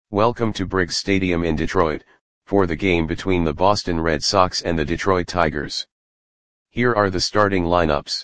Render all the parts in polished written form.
Welcome to Briggs Stadium in Detroit, for the game between the Boston Red Sox and the Detroit Tigers. Here are the starting lineups.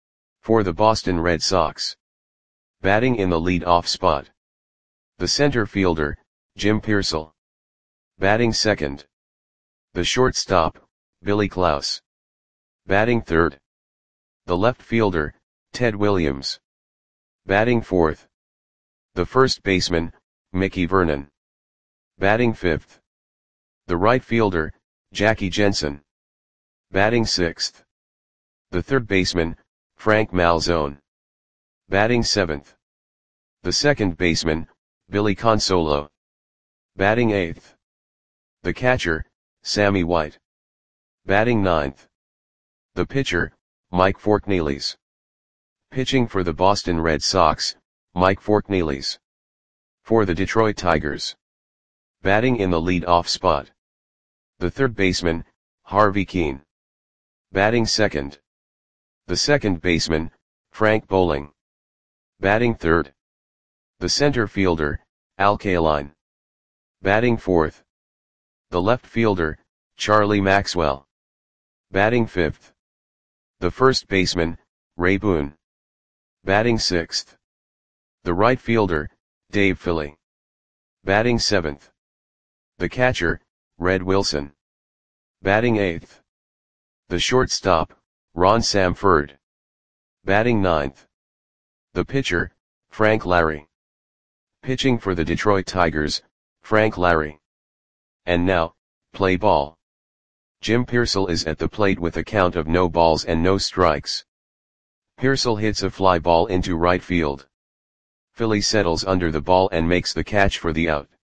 For the Boston Red Sox. Batting in the lead-off spot. The center fielder, Jim Piersall. Batting second. The shortstop, Billy Klaus. Batting third. The left fielder, Ted Williams. Batting fourth. The first baseman, Mickey Vernon. Batting fifth. The right fielder, Jackie Jensen. Batting sixth. The third baseman, Frank Malzone. Batting seventh. The second baseman, Billy Consolo. Batting eighth. The catcher, Sammy White. Batting ninth. The pitcher, Mike Forknelis. Pitching for the Boston Red Sox, Mike Forknelis. For the Detroit Tigers. Batting in the lead-off spot. The third baseman, Harvey Kuenn. Batting second. The second baseman, Frank Bowling. Batting third. The center fielder, Al Kaline. Batting fourth. The left fielder, Charlie Maxwell. Batting fifth. The first baseman, Ray Boone. Batting sixth. The right fielder, Dave Philly. Batting seventh. The catcher, Red Wilson. Batting eighth. The shortstop, Ron Samford. Batting ninth. The pitcher, Frank Lary. Pitching for the Detroit Tigers, Frank Lary. And now, play ball. Jim Piersall is at the plate with a count of no balls and no strikes. Piersall hits a fly ball into right field. Philly settles under the ball and makes the catch for the out.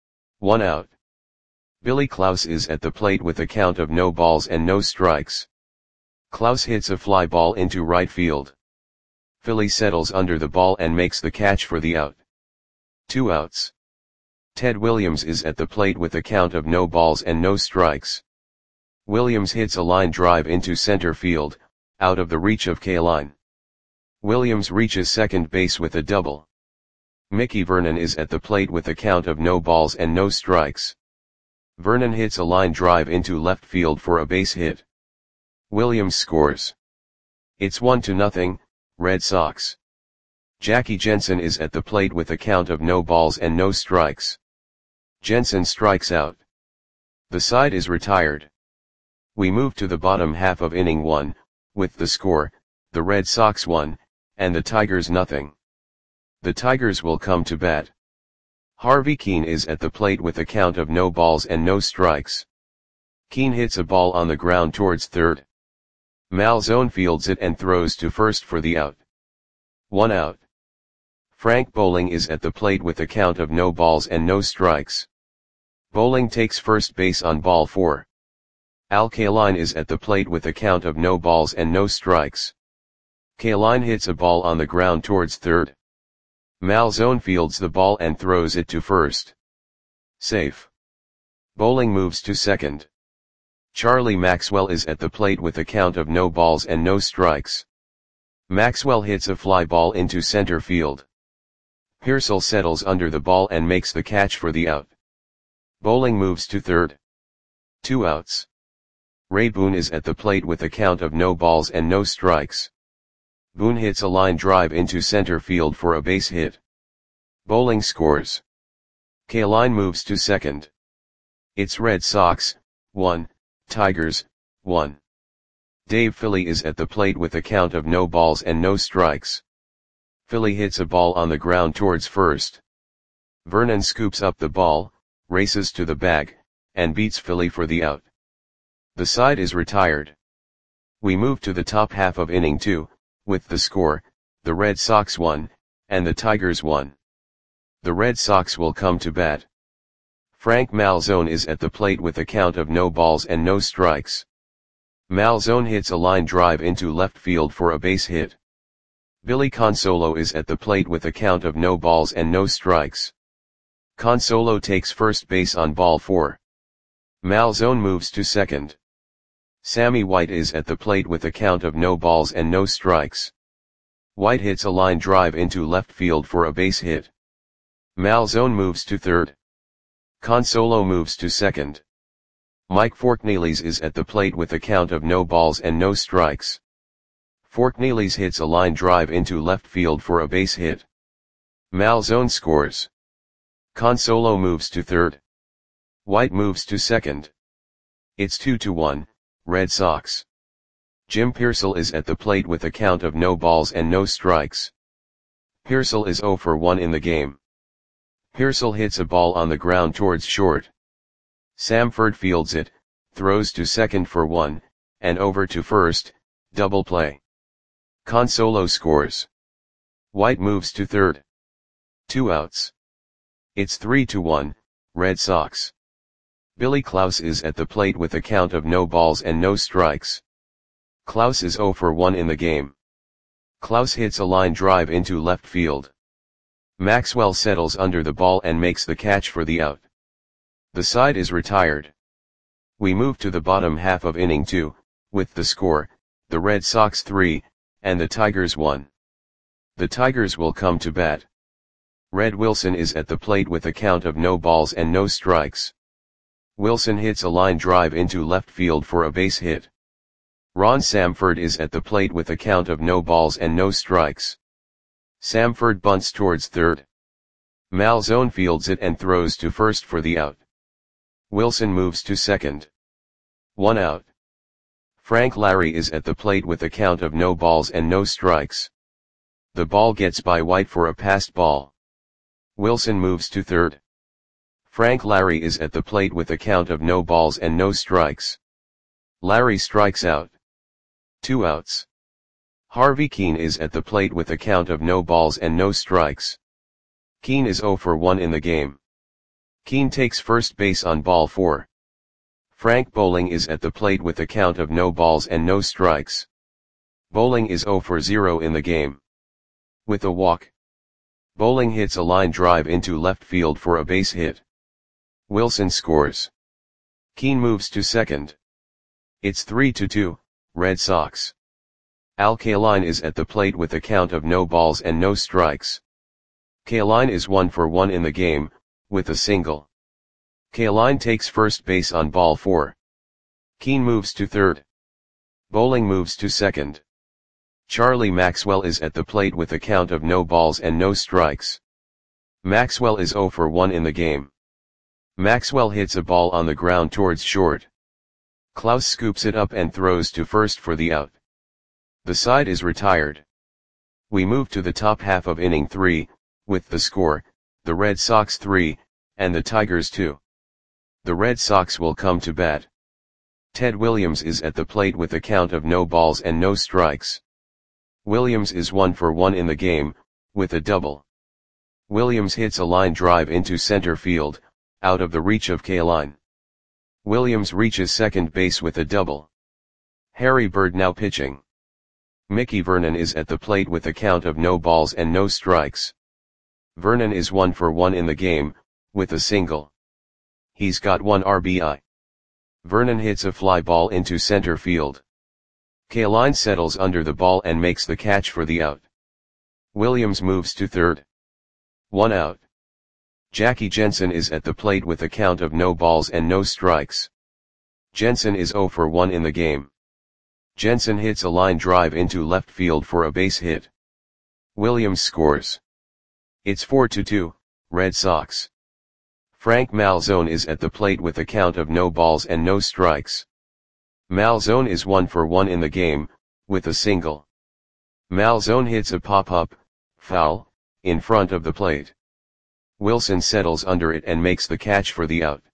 1 out. Billy Klaus is at the plate with a count of no balls and no strikes. Klaus hits a fly ball into right field. Philly settles under the ball and makes the catch for the out. 2 outs. Ted Williams is at the plate with a count of no balls and no strikes. Williams hits a line drive into center field, out of the reach of Kaline. Williams reaches second base with a double. Mickey Vernon is at the plate with a count of no balls and no strikes. Vernon hits a line drive into left field for a base hit. Williams scores. It's 1-0, Red Sox. Jackie Jensen is at the plate with a count of no balls and no strikes. Jensen strikes out. The side is retired. We move to the bottom half of inning 1, with the score, the Red Sox 1, and the Tigers 0. The Tigers will come to bat. Harvey Kuenn is at the plate with a count of no balls and no strikes. Kuenn hits a ball on the ground towards third. Malzone fields it and throws to first for the out. 1 out. Frank Bowling is at the plate with a count of no balls and no strikes. Bowling takes first base on ball 4. Al Kaline is at the plate with a count of no balls and no strikes. Kaline hits a ball on the ground towards third. Malzone fields the ball and throws it to first. Safe. Bowling moves to second. Charlie Maxwell is at the plate with a count of no balls and no strikes. Maxwell hits a fly ball into center field. Piersall settles under the ball and makes the catch for the out. Bowling moves to third. 2 outs. Ray Boone is at the plate with a count of no balls and no strikes. Boone hits a line drive into center field for a base hit. Bowling scores. Kaline moves to second. It's Red Sox 1, Tigers 1. Dave Philly is at the plate with a count of no balls and no strikes. Philly hits a ball on the ground towards first. Vernon scoops up the ball, races to the bag, and beats Philly for the out. The side is retired. We move to the top half of inning 2, with the score, the Red Sox 1, and the Tigers 1. The Red Sox will come to bat. Frank Malzone is at the plate with a count of no balls and no strikes. Malzone hits a line drive into left field for a base hit. Billy Consolo is at the plate with a count of no balls and no strikes. Consolo takes first base on ball 4. Malzone moves to second. Sammy White is at the plate with a count of no balls and no strikes. White hits a line drive into left field for a base hit. Malzone moves to third. Consolo moves to second. Mike Forkneelys is at the plate with a count of no balls and no strikes. Forkneelys hits a line drive into left field for a base hit. Malzone scores. Consolo moves to third. White moves to second. It's 2-1, Red Sox. Jim Pearsall is at the plate with a count of no balls and no strikes. Pearsall is 0 for 1 in the game. Pearsall hits a ball on the ground towards short. Samford fields it, throws to second for 1, and over to first, double play. Consolo scores. White moves to third. 2 outs. It's 3-1, Red Sox. Billy Klaus is at the plate with a count of no balls and no strikes. Klaus is 0 for 1 in the game. Klaus hits a line drive into left field. Maxwell settles under the ball and makes the catch for the out. The side is retired. We move to the bottom half of inning 2, with the score, the Red Sox 3, and the Tigers 1. The Tigers will come to bat. Red Wilson is at the plate with a count of no balls and no strikes. Wilson hits a line drive into left field for a base hit. Ron Samford is at the plate with a count of no balls and no strikes. Samford bunts towards third. Malzone fields it and throws to first for the out. Wilson moves to second. 1 out. Frank Larry is at the plate with a count of no balls and no strikes. The ball gets by White for a passed ball. Wilson moves to third. Frank Larry is at the plate with a count of no balls and no strikes. Larry strikes out. 2 outs. Harvey Keene is at the plate with a count of no balls and no strikes. Keene is 0 for 1 in the game. Keene takes first base on ball 4. Frank Bowling is at the plate with a count of no balls and no strikes. Bowling is 0 for 0 in the game. With a walk. Bowling hits a line drive into left field for a base hit. Wilson scores. Keene moves to second. It's 3-2, Red Sox. Al Kaline is at the plate with a count of no balls and no strikes. Kaline is 1 for 1 in the game, with a single. Kaline takes first base on ball 4. Keene moves to third. Bowling moves to second. Charlie Maxwell is at the plate with a count of no balls and no strikes. Maxwell is 0 for 1 in the game. Maxwell hits a ball on the ground towards short. Klaus scoops it up and throws to first for the out. The side is retired. We move to the top half of inning 3, with the score, the Red Sox 3, and the Tigers 2. The Red Sox will come to bat. Ted Williams is at the plate with a count of no balls and no strikes. Williams is 1 for 1 in the game, with a double. Williams hits a line drive into center field, out of the reach of Kaline. Williams reaches second base with a double. Harry Bird now pitching. Mickey Vernon is at the plate with a count of no balls and no strikes. Vernon is 1 for 1 in the game, with a single. He's got 1 RBI. Vernon hits a fly ball into center field. Kaline settles under the ball and makes the catch for the out. Williams moves to third. 1 out. Jackie Jensen is at the plate with a count of no balls and no strikes. Jensen is 0 for 1 in the game. Jensen hits a line drive into left field for a base hit. Williams scores. It's 4-2, Red Sox. Frank Malzone is at the plate with a count of no balls and no strikes. Malzone is 1 for 1 in the game, with a single. Malzone hits a pop-up, foul, in front of the plate. Wilson settles under it and makes the catch for the out.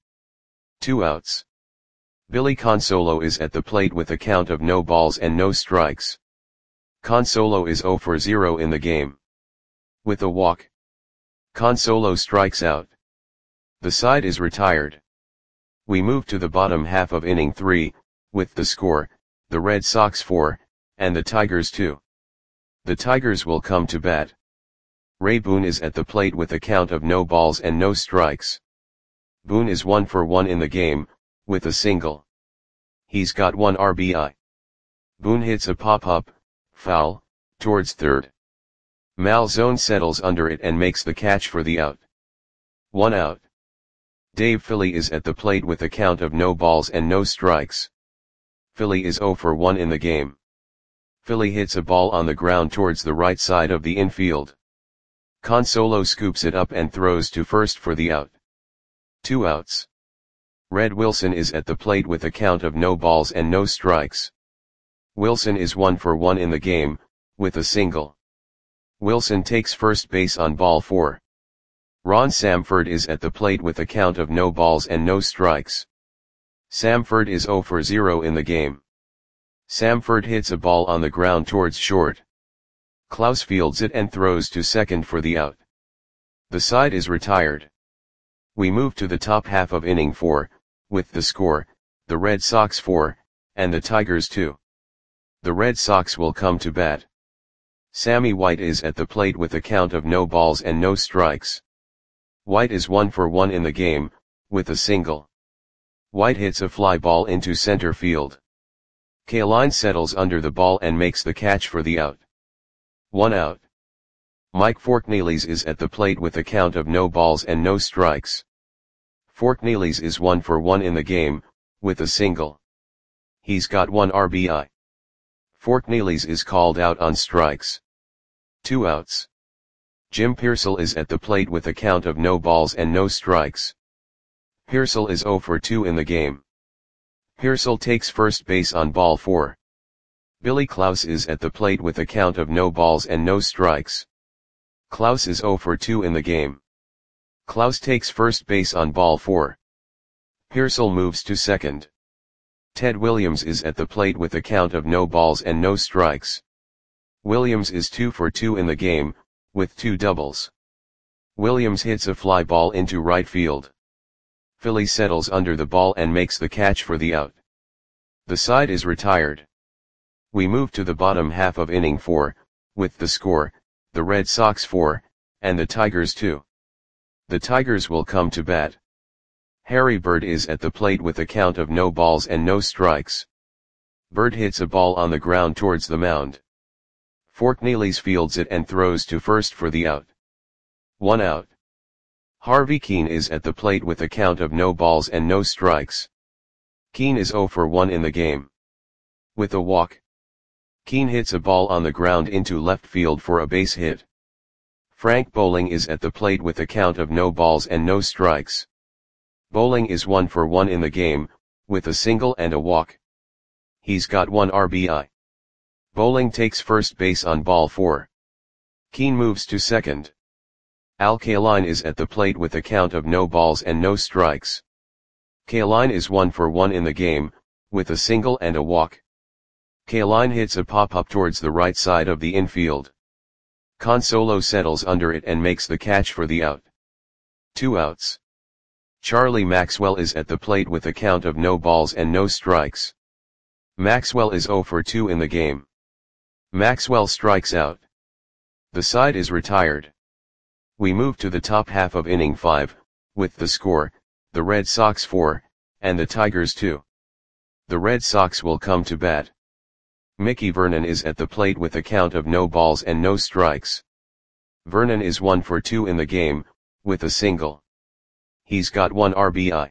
2 outs. Billy Consolo is at the plate with a count of no balls and no strikes. Consolo is 0 for 0 in the game. With a walk. Consolo strikes out. The side is retired. We move to the bottom half of inning 3, with the score, the Red Sox 4, and the Tigers 2. The Tigers will come to bat. Ray Boone is at the plate with a count of no balls and no strikes. Boone is 1 for 1 in the game, with a single. He's got 1 RBI. Boone hits a pop-up, foul, towards third. Malzone settles under it and makes the catch for the out. 1 out. Dave Philly is at the plate with a count of no balls and no strikes. Philly is 0 for 1 in the game. Philly hits a ball on the ground towards the right side of the infield. Consolo scoops it up and throws to first for the out. 2 outs. Red Wilson is at the plate with a count of no balls and no strikes. Wilson is 1 for 1 in the game, with a single. Wilson takes first base on ball 4. Ron Samford is at the plate with a count of no balls and no strikes. Samford is 0 for 0 in the game. Samford hits a ball on the ground towards short. Klaus fields it and throws to second for the out. The side is retired. We move to the top half of inning 4, with the score, the Red Sox 4, and the Tigers 2. The Red Sox will come to bat. Sammy White is at the plate with a count of no balls and no strikes. White is 1 for 1 in the game, with a single. White hits a fly ball into center field. Kaline settles under the ball and makes the catch for the out. 1 out. Mike Forknelis is at the plate with a count of no balls and no strikes. Forknelis is 1 for 1 in the game, with a single. He's got 1 RBI. Forknelis is called out on strikes. 2 outs. Jim Piersall is at the plate with a count of no balls and no strikes. Piersall is 0 for 2 in the game. Piersall takes first base on ball 4. Billy Klaus is at the plate with a count of no balls and no strikes. Klaus is 0 for 2 in the game. Klaus takes first base on ball 4. Piersall moves to second. Ted Williams is at the plate with a count of no balls and no strikes. Williams is 2 for 2 in the game, with 2 doubles. Williams hits a fly ball into right field. Philly settles under the ball and makes the catch for the out. The side is retired. We move to the bottom half of inning 4, with the score, the Red Sox 4, and the Tigers 2. The Tigers will come to bat. Harry Bird is at the plate with a count of no balls and no strikes. Bird hits a ball on the ground towards the mound. Forknelis fields it and throws to first for the out. 1 out. Harvey Keene is at the plate with a count of no balls and no strikes. Keene is 0 for 1 in the game. With a walk. Keene hits a ball on the ground into left field for a base hit. Frank Bowling is at the plate with a count of no balls and no strikes. Bowling is 1 for 1 in the game, with a single and a walk. He's got 1 RBI. Bowling takes first base on ball 4. Keene moves to second. Al Kaline is at the plate with a count of no balls and no strikes. Kaline is 1 for 1 in the game, with a single and a walk. Kaline hits a pop-up towards the right side of the infield. Consolo settles under it and makes the catch for the out. 2 outs. Charlie Maxwell is at the plate with a count of no balls and no strikes. Maxwell is 0 for 2 in the game. Maxwell strikes out. The side is retired. We move to the top half of inning 5, with the score, the Red Sox 4, and the Tigers 2. The Red Sox will come to bat. Mickey Vernon is at the plate with a count of no balls and no strikes. Vernon is 1 for 2 in the game, with a single. He's got 1 RBI.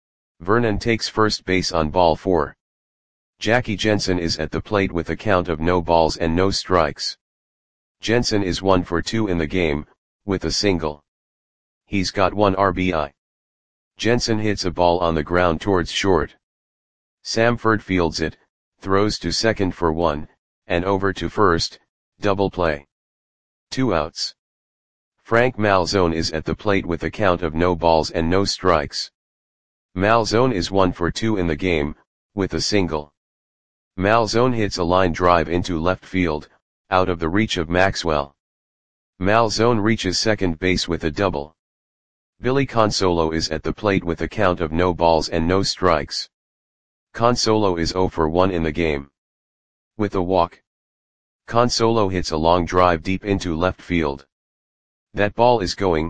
Vernon takes first base on ball 4. Jackie Jensen is at the plate with a count of no balls and no strikes. Jensen is 1 for 2 in the game, with a single. He's got 1 RBI. Jensen hits a ball on the ground towards short. Samford fields it, throws to second for 1, and over to first, double play. 2 outs. Frank Malzone is at the plate with a count of no balls and no strikes. Malzone is 1 for 2 in the game, with a single. Malzone hits a line drive into left field, out of the reach of Maxwell. Malzone reaches second base with a double. Billy Consolo is at the plate with a count of no balls and no strikes. Consolo is 0 for 1 in the game. With a walk. Consolo hits a long drive deep into left field. That ball is gone.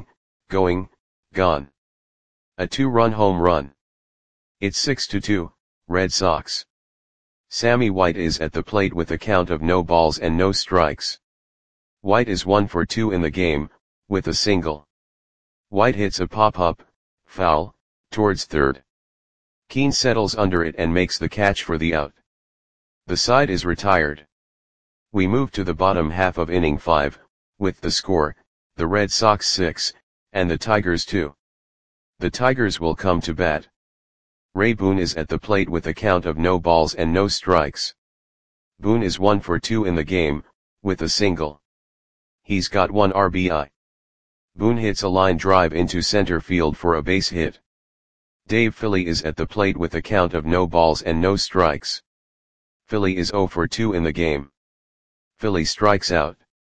A 2-run home run. It's 6-2, Red Sox. Sammy White is at the plate with a count of no balls and no strikes. White is 1 for 2 in the game, with a single. White hits a pop-up, foul, towards third. Keane settles under it and makes the catch for the out. The side is retired. We move to the bottom half of inning 5, with the score, the Red Sox 6, and the Tigers 2. The Tigers will come to bat. Ray Boone is at the plate with a count of no balls and no strikes. Boone is 1 for 2 in the game, with a single. He's got 1 RBI. Boone hits a line drive into center field for a base hit. Dave Philly is at the plate with a count of no balls and no strikes. Philly is 0 for 2 in the game. Philly strikes out.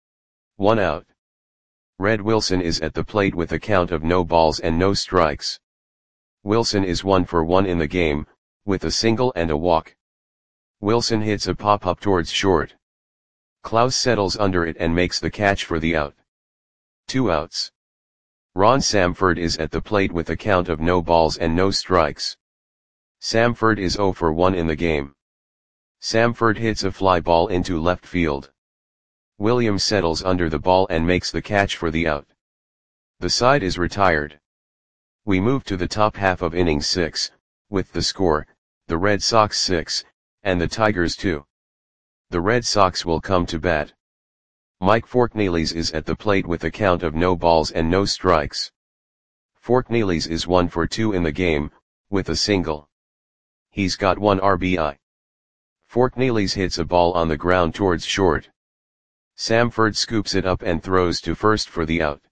1 out. Red Wilson is at the plate with a count of no balls and no strikes. Wilson is 1 for 1 in the game, with a single and a walk. Wilson hits a pop-up towards short. Klaus settles under it and makes the catch for the out. 2 outs. Ron Samford is at the plate with a count of no balls and no strikes. Samford is 0 for 1 in the game. Samford hits a fly ball into left field. Williams settles under the ball and makes the catch for the out. The side is retired. We move to the top half of inning 6, with the score, the Red Sox 6, and the Tigers 2. The Red Sox will come to bat. Mike Forkneelys is at the plate with a count of no balls and no strikes. Forkneelys is 1 for 2 in the game, with a single. He's got 1 RBI. Forkneelys hits a ball on the ground towards short. Samford scoops it up and throws to first for the out.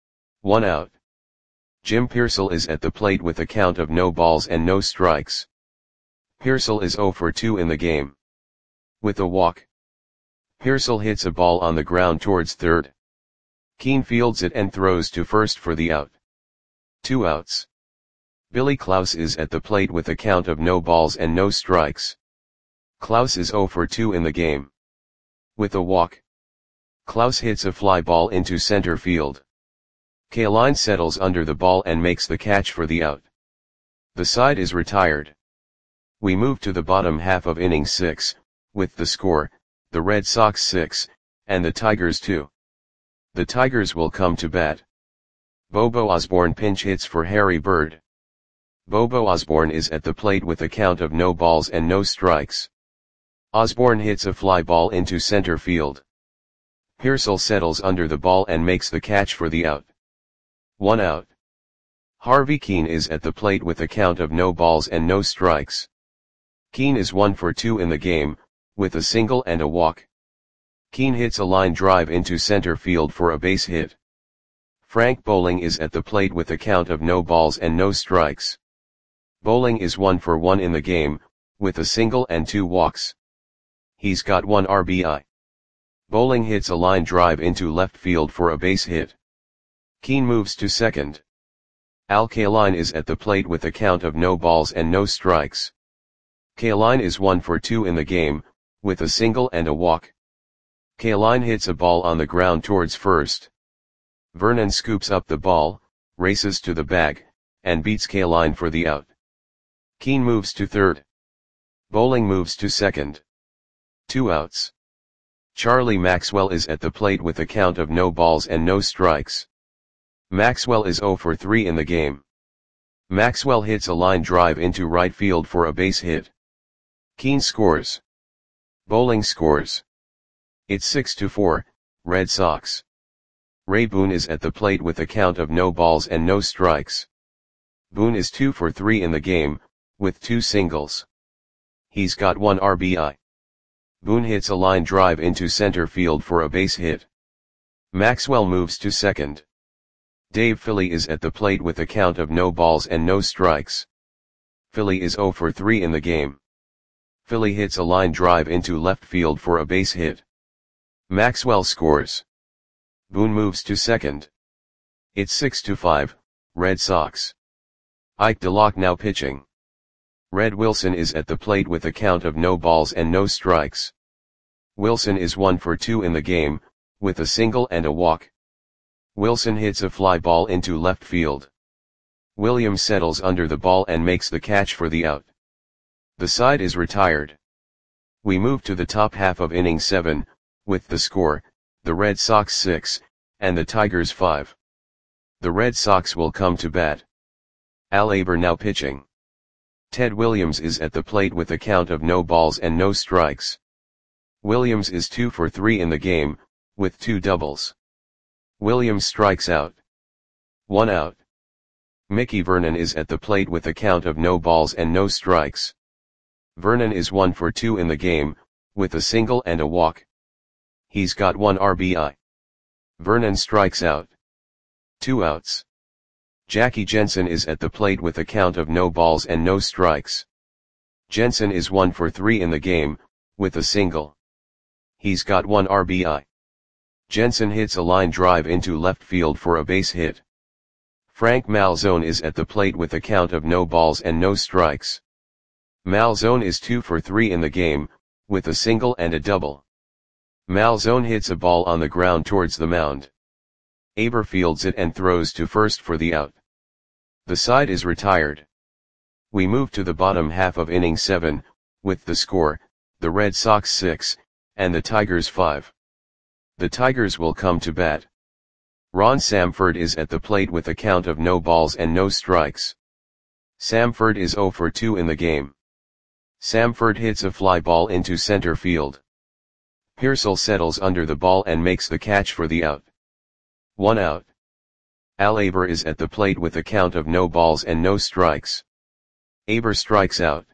1 out. Jim Pearsall is at the plate with a count of no balls and no strikes. Pearsall is 0 for 2 in the game. With a walk. Pearsall hits a ball on the ground towards third. Keane fields it and throws to first for the out. 2 outs. Billy Klaus is at the plate with a count of no balls and no strikes. Klaus is 0 for 2 in the game. With a walk. Klaus hits a fly ball into center field. Kaline settles under the ball and makes the catch for the out. The side is retired. We move to the bottom half of inning 6, with the score, the Red Sox 6, and the Tigers 2. The Tigers will come to bat. Bobo Osborne pinch hits for Harry Bird. Bobo Osborne is at the plate with a count of no balls and no strikes. Osborne hits a fly ball into center field. Pearsall settles under the ball and makes the catch for the out. 1 out. Harvey Keane is at the plate with a count of no balls and no strikes. Keane is 1 for 2 in the game, with a single and a walk. Keane hits a line drive into center field for a base hit. Frank Bowling is at the plate with a count of no balls and no strikes. Bowling is 1 for 1 in the game, with a single and 2 walks. He's got 1 RBI. Bowling hits a line drive into left field for a base hit. Keane moves to second. Al Kaline is at the plate with a count of no balls and no strikes. Kaline is 1 for 2 in the game, with a single and a walk. Kaline hits a ball on the ground towards first. Vernon scoops up the ball, races to the bag, and beats Kaline for the out. Keane moves to third. Bowling moves to second. 2 outs. Charlie Maxwell is at the plate with a count of no balls and no strikes. Maxwell is 0 for 3 in the game. Maxwell hits a line drive into right field for a base hit. Keane scores. Bowling scores. It's 6-4, Red Sox. Ray Boone is at the plate with a count of no balls and no strikes. Boone is 2 for 3 in the game, with 2 singles. He's got 1 RBI. Boone hits a line drive into center field for a base hit. Maxwell moves to second. Dave Philly is at the plate with a count of no balls and no strikes. Philly is 0 for 3 in the game. Philly hits a line drive into left field for a base hit. Maxwell scores. Boone moves to second. It's 6-5, Red Sox. Ike DeLocke now pitching. Red Wilson is at the plate with a count of no balls and no strikes. Wilson is 1 for 2 in the game, with a single and a walk. Wilson hits a fly ball into left field. Williams settles under the ball and makes the catch for the out. The side is retired. We move to the top half of inning 7, with the score, the Red Sox 6, and the Tigers 5. The Red Sox will come to bat. Al Aber now pitching. Ted Williams is at the plate with a count of no balls and no strikes. Williams is 2 for 3 in the game, with 2 doubles. Williams strikes out. 1 out. Mickey Vernon is at the plate with a count of no balls and no strikes. Vernon is 1 for 2 in the game, with a single and a walk. He's got 1 RBI. Vernon strikes out. 2 outs. Jackie Jensen is at the plate with a count of no balls and no strikes. Jensen is 1 for 3 in the game, with a single. He's got 1 RBI. Jensen hits a line drive into left field for a base hit. Frank Malzone is at the plate with a count of no balls and no strikes. Malzone is 2 for 3 in the game, with a single and a double. Malzone hits a ball on the ground towards the mound. Aber fields it and throws to first for the out. The side is retired. We move to the bottom half of inning 7, with the score, the Red Sox 6, and the Tigers 5. The Tigers will come to bat. Ron Samford is at the plate with a count of no balls and no strikes. Samford is 0 for 2 in the game. Samford hits a fly ball into center field. Pearsall settles under the ball and makes the catch for the out. 1 out. Al Aber is at the plate with a count of no balls and no strikes. Aber strikes out.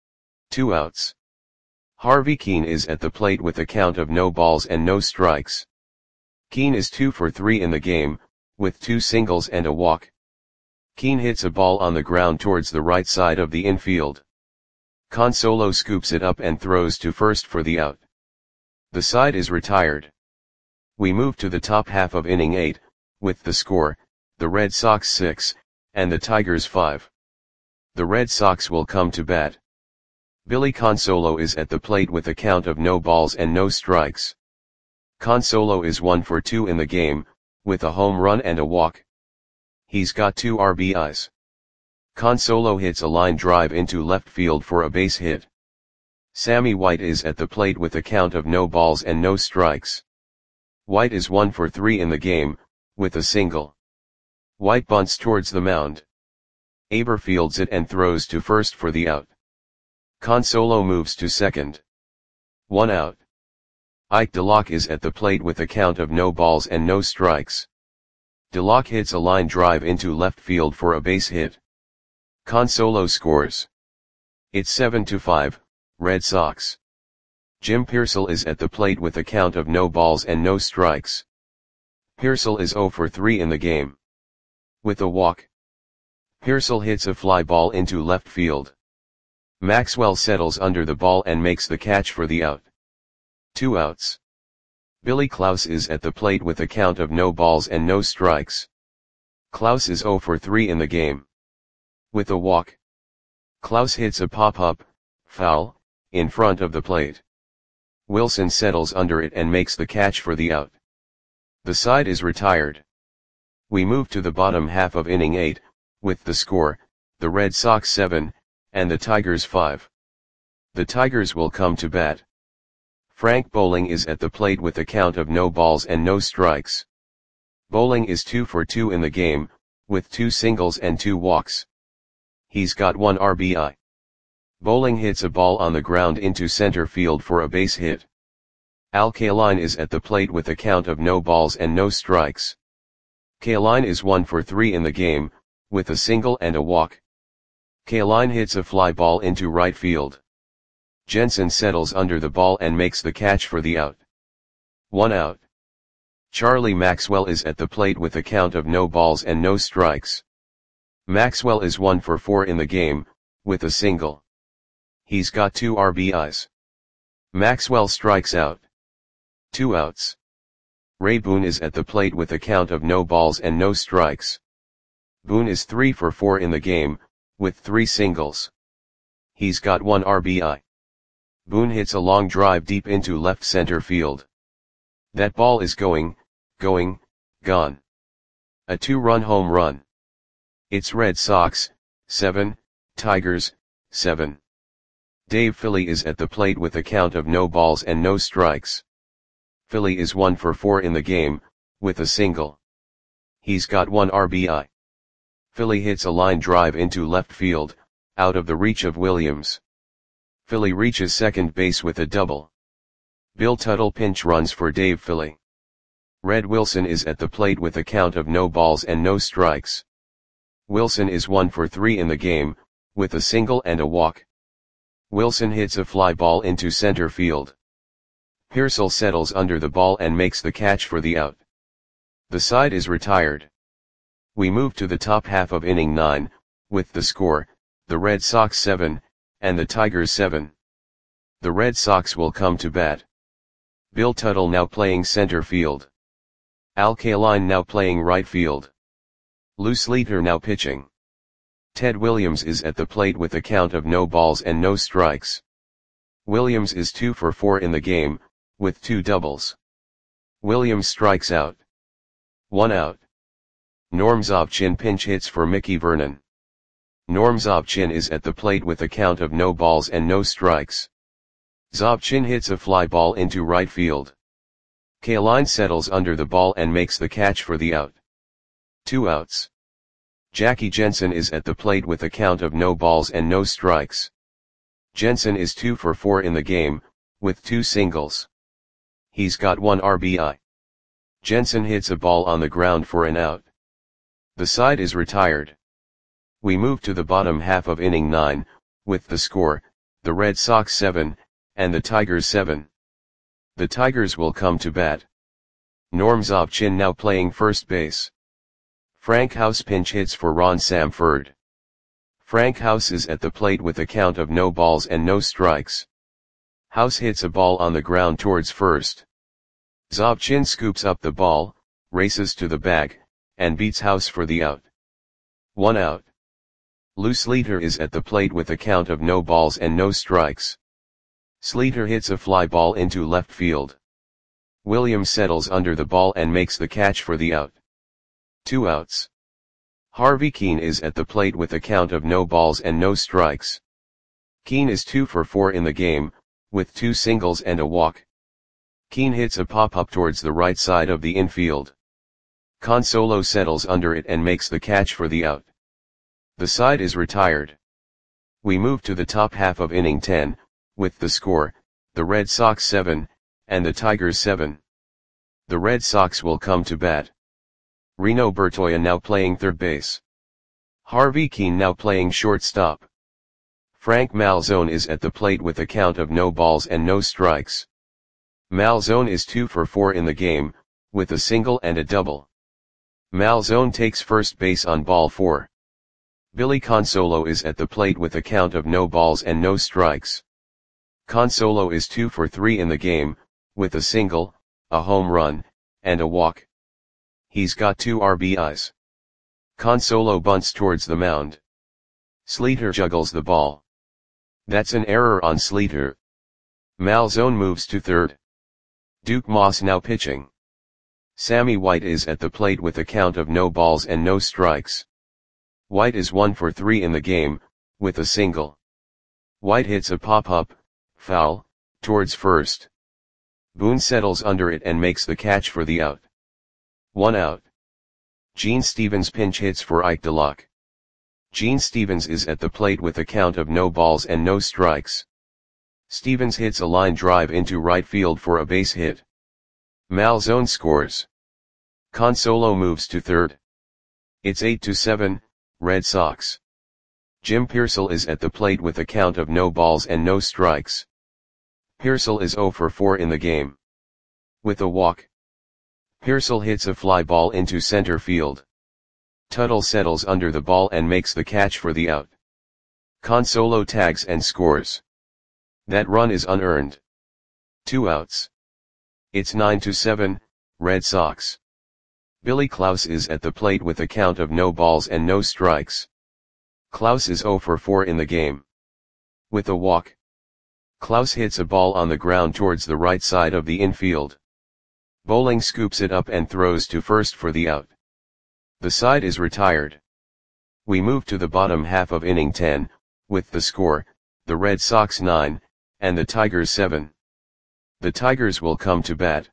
2 outs. Harvey Keene is at the plate with a count of no balls and no strikes. Keene is 2 for 3 in the game, with 2 singles and a walk. Keene hits a ball on the ground towards the right side of the infield. Consolo scoops it up and throws to first for the out. The side is retired. We move to the top half of inning 8, with the score, the Red Sox 6, and the Tigers 5. The Red Sox will come to bat. Billy Consolo is at the plate with a count of no balls and no strikes. Consolo is 1 for 2 in the game, with a home run and a walk. He's got 2 RBIs. Consolo hits a line drive into left field for a base hit. Sammy White is at the plate with a count of no balls and no strikes. White is 1 for 3 in the game, with a single. White bunts towards the mound. Aber fields it and throws to first for the out. Consolo moves to second. 1 out. Ike DeLocke is at the plate with a count of no balls and no strikes. DeLocke hits a line drive into left field for a base hit. Consolo scores. It's 7-5, Red Sox. Jim Pearsall is at the plate with a count of no balls and no strikes. Pearsall is 0 for 3 in the game. With a walk. Pearsall hits a fly ball into left field. Maxwell settles under the ball and makes the catch for the out. 2 outs. Billy Klaus is at the plate with a count of no balls and no strikes. Klaus is 0 for 3 in the game. With a walk. Klaus hits a pop-up, foul, in front of the plate. Wilson settles under it and makes the catch for the out. The side is retired. We move to the bottom half of inning 8, with the score, the Red Sox 7, and the Tigers 5. The Tigers will come to bat. Frank Bowling is at the plate with a count of no balls and no strikes. Bowling is 2 for 2 in the game, with 2 singles and 2 walks. He's got 1 RBI. Bowling hits a ball on the ground into center field for a base hit. Al Kaline is at the plate with a count of no balls and no strikes. Kaline is 1 for 3 in the game, with a single and a walk. Kaline hits a fly ball into right field. Jensen settles under the ball and makes the catch for the out. 1 out. Charlie Maxwell is at the plate with a count of no balls and no strikes. Maxwell is 1 for 4 in the game, with a single. He's got 2 RBIs. Maxwell strikes out. 2 outs. Ray Boone is at the plate with a count of no balls and no strikes. Boone is 3 for 4 in the game, with 3 singles. He's got 1 RBI. Boone hits a long drive deep into left center field. That ball is gone. A 2-run home run. It's Red Sox, 7, Tigers, 7. Dave Philly is at the plate with a count of no balls and no strikes. Philly is 1 for 4 in the game, with a single. He's got 1 RBI. Philly hits a line drive into left field, out of the reach of Williams. Philly reaches second base with a double. Bill Tuttle pinch runs for Dave Philly. Red Wilson is at the plate with a count of no balls and no strikes. Wilson is 1 for 3 in the game, with a single and a walk. Wilson hits a fly ball into center field. Pearsall settles under the ball and makes the catch for the out. The side is retired. We move to the top half of inning 9, with the score, the Red Sox 7, and the Tigers 7. The Red Sox will come to bat. Bill Tuttle now playing center field. Al Kaline now playing right field. Lou Sleeter now pitching. Ted Williams is at the plate with a count of no balls and no strikes. Williams is 2 for 4 in the game, with 2 doubles. Williams strikes out. 1 out. Norm Zobchin pinch hits for Mickey Vernon. Norm Zobchin is at the plate with a count of no balls and no strikes. Zobchin hits a fly ball into right field. Kaline settles under the ball and makes the catch for the out. 2 outs. Jackie Jensen is at the plate with a count of no balls and no strikes. Jensen is 2 for 4 in the game, with 2 singles. He's got 1 RBI. Jensen hits a ball on the ground for an out. The side is retired. We move to the bottom half of inning 9, with the score, the Red Sox 7, and the Tigers 7. The Tigers will come to bat. Norm Zobchin now playing first base. Frank House pinch hits for Ron Samford. Frank House is at the plate with a count of no balls and no strikes. House hits a ball on the ground towards first. Zobchin scoops up the ball, races to the bag, and beats House for the out. 1 out. Lou Sleeter is at the plate with a count of no balls and no strikes. Sleeter hits a fly ball into left field. Williams settles under the ball and makes the catch for the out. 2 outs. Harvey Keene is at the plate with a count of no balls and no strikes. Keene is 2 for 4 in the game, with 2 singles and a walk. Keene hits a pop-up towards the right side of the infield. Consolo settles under it and makes the catch for the out. The side is retired. We move to the top half of inning 10, with the score, the Red Sox 7, and the Tigers 7. The Red Sox will come to bat. Reno Bertoia now playing third base. Harvey Keene now playing shortstop. Frank Malzone is at the plate with a count of no balls and no strikes. Malzone is 2 for 4 in the game, with a single and a double. Malzone takes first base on ball 4. Billy Consolo is at the plate with a count of no balls and no strikes. Consolo is 2 for 3 in the game, with a single, a home run, and a walk. He's got 2 RBIs. Consolo bunts towards the mound. Sleeter juggles the ball. That's an error on Sleeter. Malzone moves to third. Duke Moss now pitching. Sammy White is at the plate with a count of no balls and no strikes. White is 1 for 3 in the game, with a single. White hits a pop-up, foul, towards first. Boone settles under it and makes the catch for the out. 1 out. Gene Stevens pinch hits for Ike DeLock. Gene Stevens is at the plate with a count of no balls and no strikes. Stevens hits a line drive into right field for a base hit. Malzone scores. Consolo moves to third. It's 8-7, Red Sox. Jim Pearsall is at the plate with a count of no balls and no strikes. Pearsall is 0 for 4 in the game. With a walk. Pearsall hits a fly ball into center field. Tuttle settles under the ball and makes the catch for the out. Consolo tags and scores. That run is unearned. 2 outs. It's 9-7, Red Sox. Billy Klaus is at the plate with a count of no balls and no strikes. Klaus is 0 for 4 in the game. With a walk. Klaus hits a ball on the ground towards the right side of the infield. Bowling scoops it up and throws to first for the out. The side is retired. We move to the bottom half of inning 10, with the score, the Red Sox 9, and the Tigers 7. The Tigers will come to bat.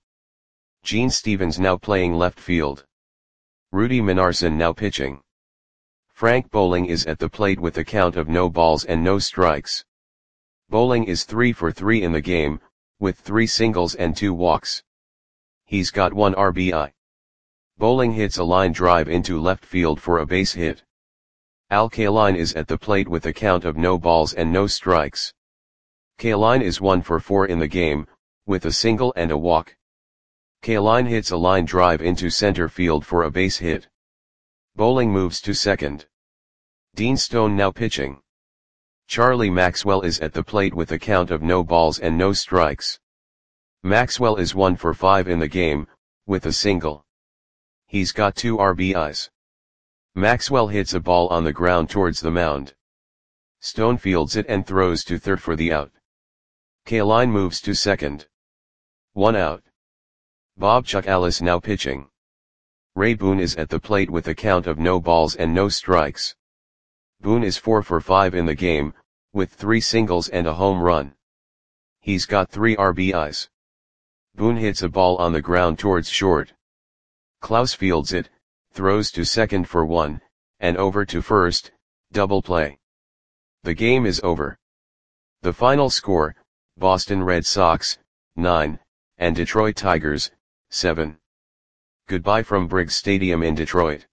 Gene Stevens now playing left field. Rudy Minarson now pitching. Frank Bowling is at the plate with a count of no balls and no strikes. Bowling is 3 for 3 in the game, with 3 singles and 2 walks. He's got 1 RBI. Bowling hits a line drive into left field for a base hit. Al Kaline is at the plate with a count of no balls and no strikes. Kaline is 1 for 4 in the game, with a single and a walk. Kaline hits a line drive into center field for a base hit. Bowling moves to second. Dean Stone now pitching. Charlie Maxwell is at the plate with a count of no balls and no strikes. Maxwell is 1 for 5 in the game, with a single. He's got 2 RBIs. Maxwell hits a ball on the ground towards the mound. Stone fields it and throws to third for the out. Kaline moves to second. 1 out. Bob Chuck Ellis now pitching. Ray Boone is at the plate with a count of no balls and no strikes. Boone is 4 for 5 in the game, with 3 singles and a home run. He's got 3 RBIs. Boone hits a ball on the ground towards short. Klaus fields it, throws to second for 1, and over to first, double play. The game is over. The final score, Boston Red Sox, 9, and Detroit Tigers, 7. Goodbye from Briggs Stadium in Detroit.